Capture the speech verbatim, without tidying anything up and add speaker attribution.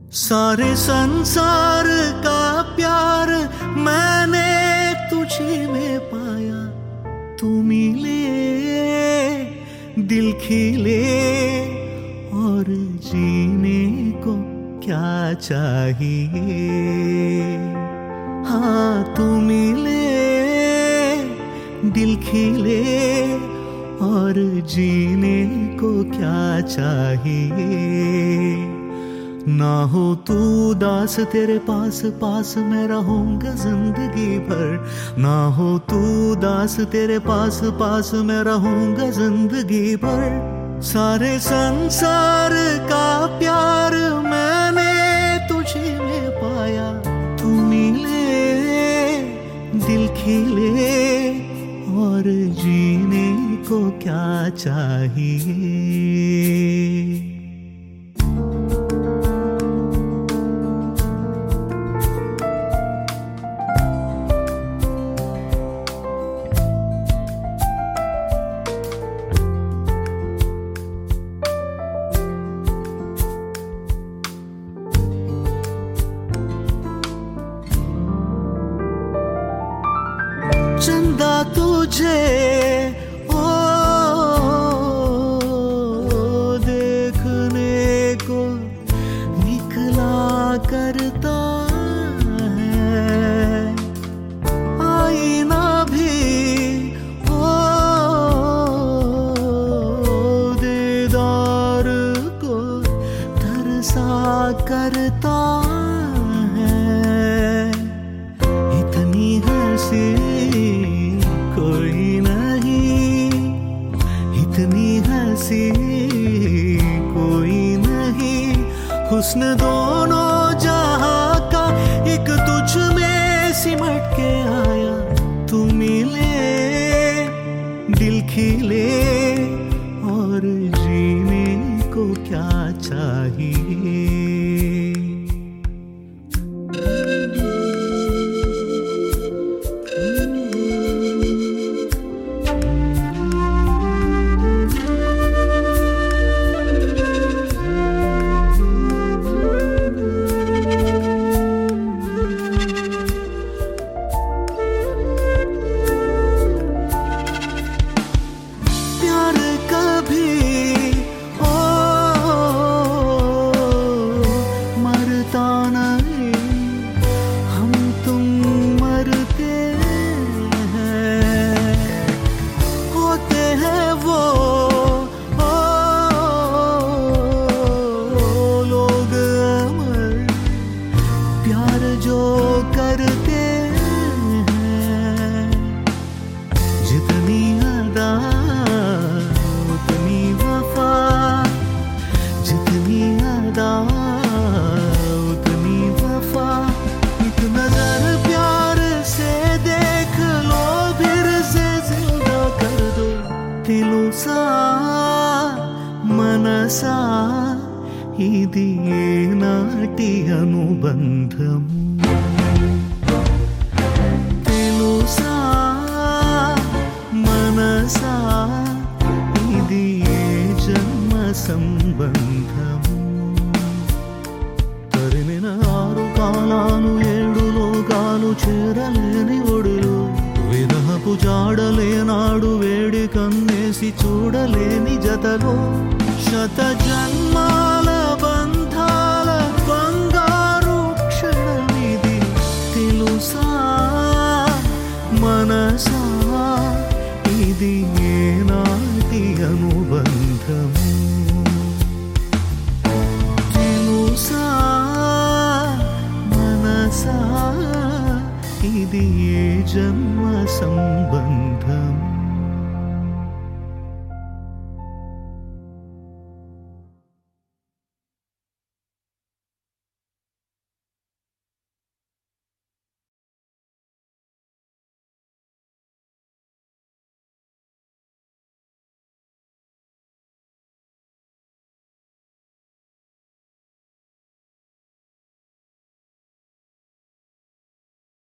Speaker 1: सारे संसार का प्यार मैंने तुझे में पाया। तू मिले दिल खिले और जीने को क्या चाहिए। हाँ तू मिले दिल खिले और जीने को क्या चाहिए। ना हो तू दास तेरे पास पास मैं रहूंगा जिंदगी भर। ना हो तू दास तेरे पास पास मैं रहूंगा जिंदगी भर। सारे संसार का प्यार मैंने तुझे में पाया। तू मिले दिल खिले और जीने को क्या चाहिए। चंदा तुझे ओ देखने को निकला करता है। आईना भी ओ दीदार को तरसा करता है। इतनी हंसी कोई नहीं, इतनी हंसी कोई नहीं। हुस्न दोनों जहां का एक तुझ में सिमट के आया। तू मिले दिल खिले और जीने को क्या चाहिए। जो करते हैं जितनी अदा उतनी वफा, जितनी अदा उतनी वफा। एक नजर प्यार से देख लो फिर से जिंदा कर दो। दिलो सा मनसा ఇది నాటి అనుబంధము తెలుసా మనసా ఇది జన్మ సంబంధము తరిమిన ఆరు కాలాలు ఏడు లోకాలు చేరలేని ఒడులు విరహపు జాడలేనాడు వేడి కన్నేసి చూడలేని జతలో శత జన్మాల బంధాల బంగారు క్షణమిది తెలుసా మనసా ఇది ఏనాటి అనుబంధము తెలుసా మనసా ఇది ఏ జన్మ సంబంధం।